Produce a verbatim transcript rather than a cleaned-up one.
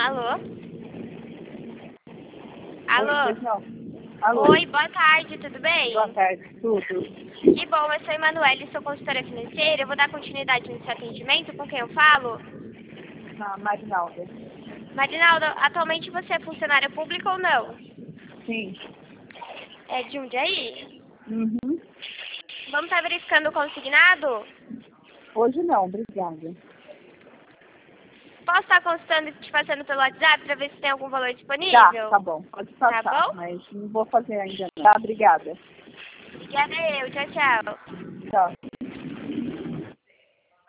Alô? Alô? Oi, não. Alô? Oi, boa tarde, tudo bem? Boa tarde, tudo. Que bom, eu sou a Emanuele, sou consultora financeira. Eu vou dar continuidade no seu atendimento. Com quem eu falo? Na Marinalda. Marinalda, atualmente você é funcionária pública ou não? Sim. É de Jundiaí? Uhum. Vamos estar verificando o consignado? Hoje não, obrigada. Posso estar consultando e te passando pelo WhatsApp para ver se tem algum valor Tá, disponível? tá bom. Pode passar, Tá bom? mas não vou fazer ainda não. Tá, obrigada. Obrigada eu, tchau, tchau. Tchau.